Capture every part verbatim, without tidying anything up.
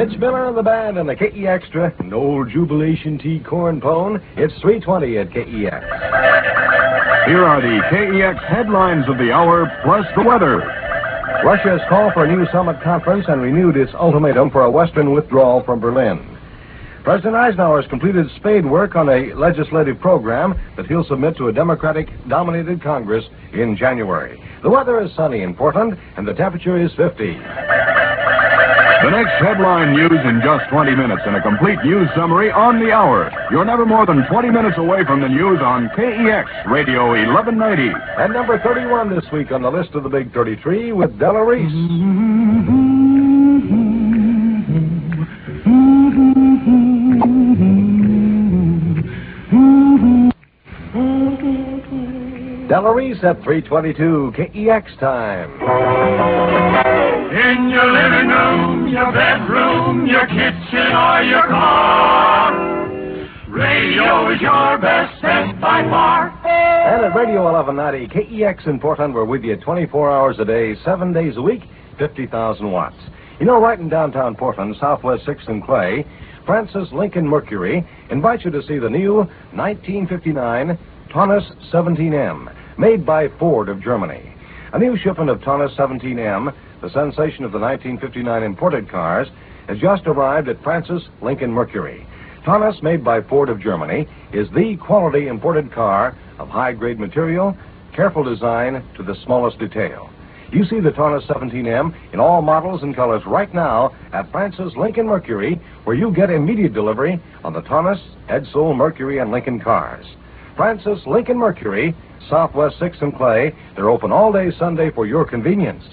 Mitch Miller and the band and the K E Extra and old Jubilation Tea Corn Pone. It's three twenty at K E X. Here are the K E X headlines of the hour, plus the weather. Russia's call for a new summit conference and renewed its ultimatum for a Western withdrawal from Berlin. President Eisenhower has completed spade work on a legislative program that he'll submit to a Democratic-dominated Congress in January. The weather is sunny in Portland, and the temperature is fifty. The next headline news in just twenty minutes and a complete news summary on the hour. You're never more than twenty minutes away from the news on K E X Radio eleven ninety. And number thirty-one this week on the list of the Big thirty-three with Della Reese. Della Reese at three twenty-two K E X time. In your living room, your bedroom, your kitchen, or your car, radio is your best bet by far. And at Radio eleven ninety K E X in Portland, we're with you twenty-four hours a day, seven days a week, fifty thousand watts. You know, right in downtown Portland, Southwest sixth and Clay, Francis Lincoln Mercury invites you to see the new nineteen fifty-nine Taunus seventeen M, made by Ford of Germany. A new shipment of Taunus seventeen M, the sensation of the nineteen fifty-nine imported cars, has just arrived at Francis Lincoln Mercury. Taunus, made by Ford of Germany, is the quality imported car of high-grade material, careful design to the smallest detail. You see the Taunus seventeen M in all models and colors right now at Francis Lincoln Mercury, where you get immediate delivery on the Taunus, Edsel, Mercury, and Lincoln cars. Francis Lincoln Mercury, Southwest sixth and Clay. They're open all day Sunday for your convenience.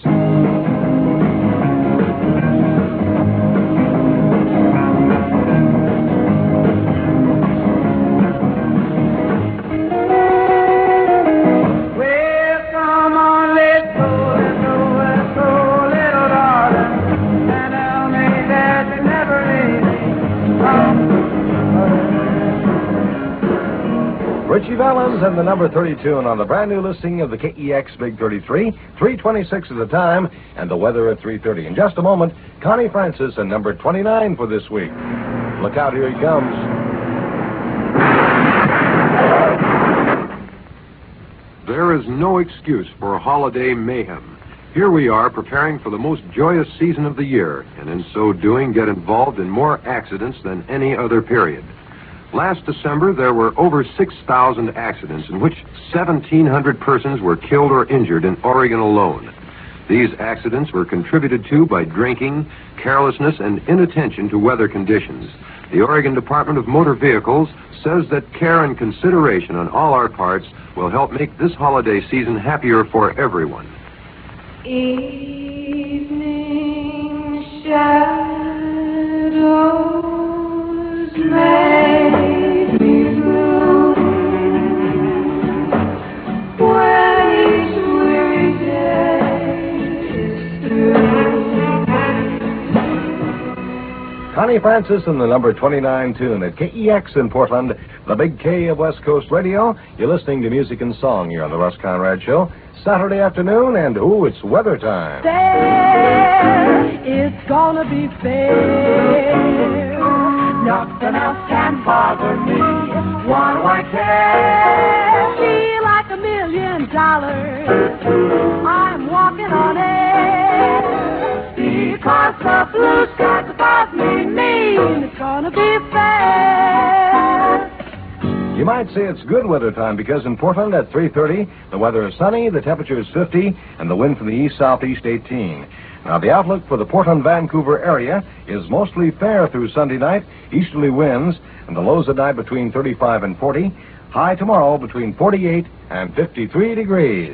Richie Valens and the number thirty-two, and on the brand new listing of the K E X Big thirty-three, three twenty-six at the time, and the weather at three thirty. In just a moment, Connie Francis and number twenty-nine for this week. Look out, here he comes. There is no excuse for holiday mayhem. Here we are preparing for the most joyous season of the year, and in so doing get involved in more accidents than any other period. Last December, there were over six thousand accidents in which seventeen hundred persons were killed or injured in Oregon alone. These accidents were contributed to by drinking, carelessness, and inattention to weather conditions. The Oregon Department of Motor Vehicles says that care and consideration on all our parts will help make this holiday season happier for everyone. Evening shadows make me blue, when each weary day is through. Connie Francis and the number twenty-nine tune at K E X in Portland, the big K of West Coast Radio. You're listening to Music and Song here on the Russ Conrad Show. Saturday afternoon, and ooh, it's weather time. There, it's gonna be fair. Nothing else can bother me. What do I care? Feel like a million dollars. I'm walking on air. Because the blue skies above me mean it's gonna be fair. You might say it's good weather time because in Portland at three thirty, the weather is sunny, the temperature is fifty, and the wind from the east-southeast eighteen. Now, the outlook for the Portland-Vancouver area is mostly fair through Sunday night, easterly winds, and the lows at night between thirty-five and forty. High tomorrow between forty-eight and fifty-three degrees.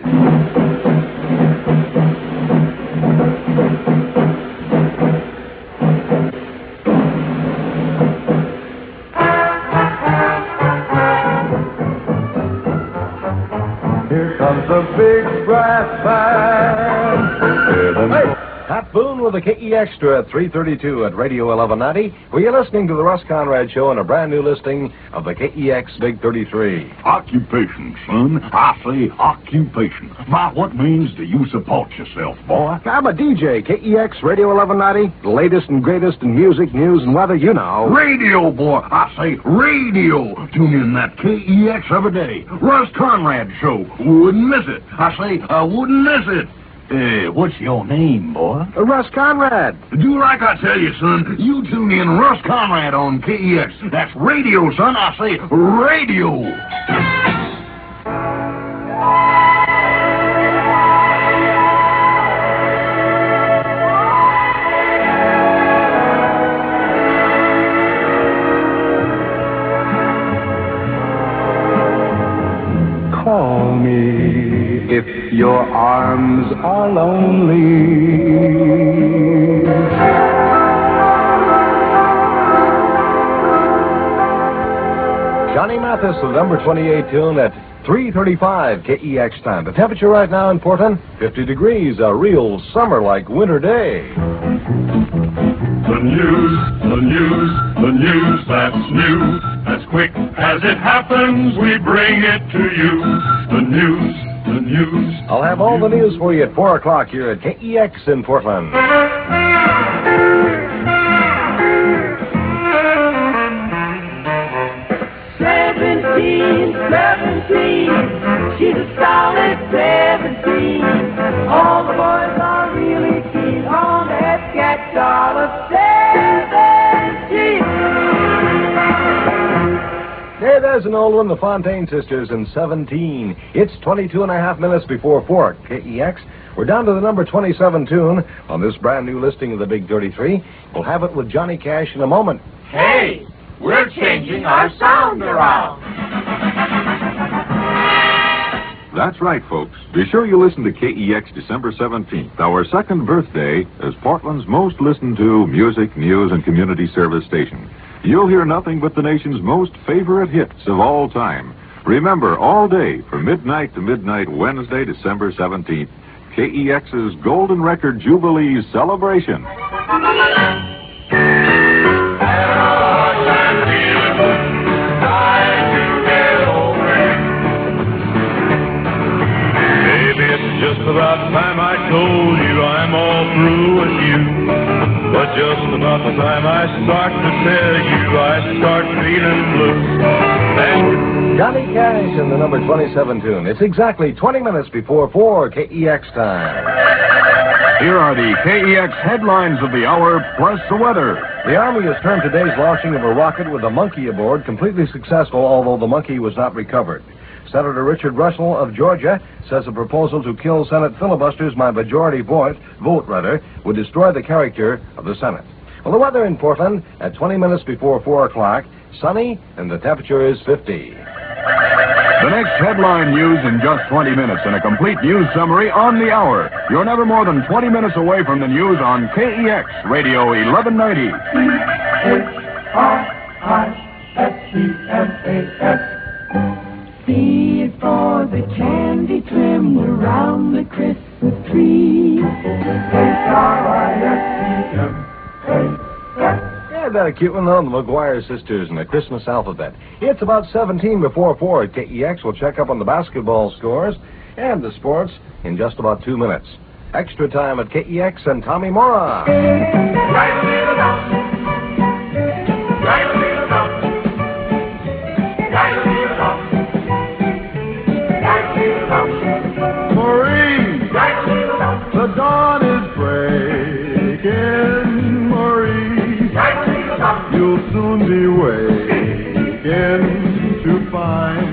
Here comes a big brass band with an... Hey! Pat Boone with the K E Extra at three thirty-two at Radio eleven ninety, where you're listening to the Russ Conrad Show and a brand new listing of the K E X Big thirty-three. Occupation, son. I say occupation. My, what means do you support yourself, boy? I'm a D J, K E X Radio eleven ninety, the latest and greatest in music, news, and weather, you know. Radio, boy. I say radio. Tune in that K E X every day. Russ Conrad Show. Wouldn't miss it. I say I wouldn't miss it. Uh, what's your name, boy? Uh, Russ Conrad. Do like I tell you, son. You tune in Russ Conrad on K E X. That's radio, son. I say radio. Call me if your arms are lonely. Johnny Mathis with number twenty-eight tune at three thirty-five K E X time. The temperature right now in Portland, fifty degrees, a real summer-like winter day. The news, the news, the news that's new. As quick as it happens, we bring it to you. The news, the news. I'll have all the news for you at four o'clock here at K E X in Portland. Seventeen, seventeen, she's a solid seventeen. All the boys are really keen on that cat doll of seventeen. Hey, there's an old one, the Fontaine Sisters in seventeen. It's twenty-two and a half minutes before four at K E X. We're down to the number twenty-seven tune on this brand new listing of the Big thirty-three. We'll have it with Johnny Cash in a moment. Hey, we're changing our sound around. That's right, folks. Be sure you listen to K E X December seventeenth, our second birthday as Portland's most listened to music, news, and community service station. You'll hear nothing but the nation's most favorite hits of all time. Remember, all day from midnight to midnight Wednesday, December seventeenth, K E X's Golden Record Jubilee Celebration. Just about time I told you I'm all through with you. But just about the time I start to tell you, I start feeling blue. And Johnny Cash in the number twenty-seven tune. It's exactly twenty minutes before four K E X time. Here are the K E X headlines of the hour, plus the weather. The Army has termed today's launching of a rocket with a monkey aboard completely successful, although the monkey was not recovered. Senator Richard Russell of Georgia says a proposal to kill Senate filibusters by majority vote, vote rather, would destroy the character of the Senate. Well, the weather in Portland at twenty minutes before four o'clock, sunny, and the temperature is fifty. The next headline news in just twenty minutes and a complete news summary on the hour. You're never more than twenty minutes away from the news on K E X Radio eleven ninety. H R I S E M A S. C is for the candy trim around the Christmas tree. H R I S E M A S. Yeah, that a cute one on the McGuire sisters and the Christmas alphabet. It's about seventeen before four at K E X. We'll check up on the basketball scores and the sports in just about two minutes. Extra time at K E X and Tommy Mora. Maureen, the dawn is breaking. Maureen, you'll soon be waking to find